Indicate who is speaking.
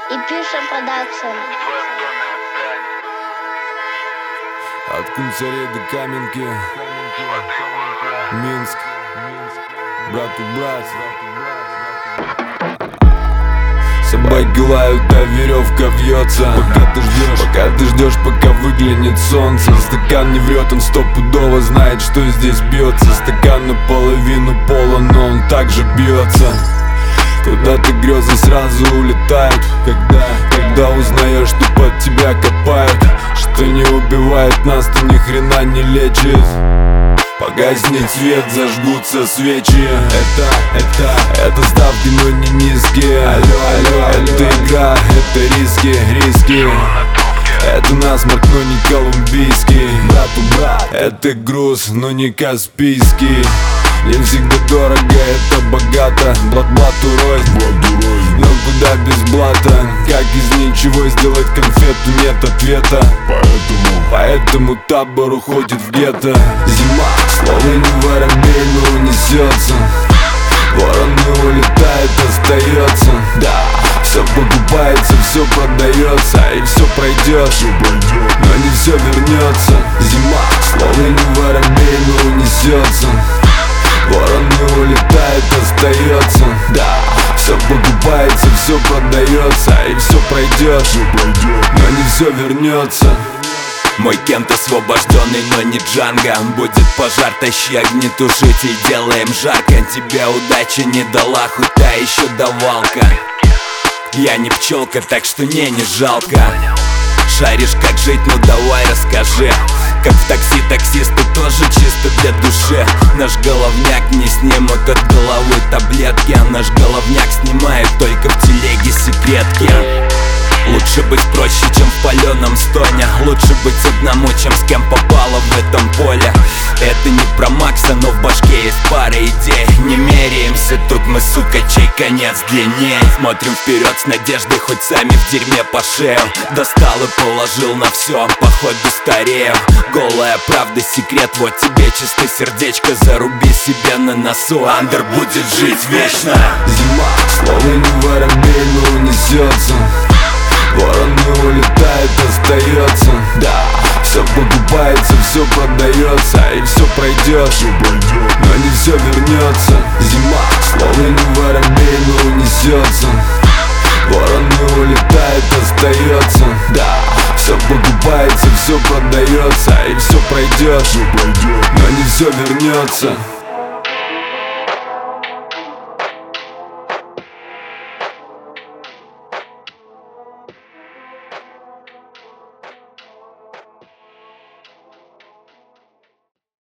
Speaker 1: и Пиша Продакшн.
Speaker 2: От Кунцарей до Каменки, Минск, брат у брат. Собаки лают, а веревка вьется. Пока ты ждешь, пока выглянет солнце. Стакан не врет, он стопудово знает, что здесь бьется. Стакан наполовину полон, но он также бьется. Куда-то грезы сразу улетают, когда узнаешь, что под тебя копают. Что не убивает нас, то ни хрена не лечит. Погаснет свет, зажгутся свечи. Это ставки, но не низкие. Это игра, это риски. Это насморк, но не колумбийский. Это груз, но не каспийский. Не всегда дорого, это богато. Блату рознь, но куда без блата? Как из ничего сделать конфету, нет ответа. Поэтому табор уходит в гетто. Зима, словно не воробей, но унесется. Ворон не улетает, остается. Да, все покупается, все продается, и все пройдет, но не все вернется. Зима, словно не воробей, но унесется. Ворон не улетает, остается. Да, все покупается, все продается, и все пройдет, но не все вернется.
Speaker 3: Мой Кент освобожденный, но не Джанго. Будет пожар, тащи огнетушитель, делаем жарко. Тебе удача не дала, хоть та еще давалка. Я не пчелка, так что не жалко. Шаришь как жить, ну давай расскажи. Как в такси таксисты тоже чисто для души. Наш головняк не снимут от головы таблетки, а наш головняк снимает только в телеге секретки. Лучше быть проще, чем в паленом стоне. Лучше быть одному, чем с кем попало в этом поле. Это не про Макса, но в башке есть пара идей. Не меряемся, тут мы, сука, чей конец длинней. Смотрим вперед с надеждой, хоть сами в дерьме по шею. Достал и положил на все, походу старею. Голая правда, секрет, вот тебе чисто сердечко. Заруби себе на носу, андер будет жить вечно.
Speaker 2: Зима, словно не воробей, но унесется. Ворон не улетает, остается. Да, все покупается, все продается, и все пройдет, но не все вернется. Зима, словно не воробей, но унесется. Ворон не улетает, остается. Да, все покупается, все продается, и все пройдет, но не все вернется.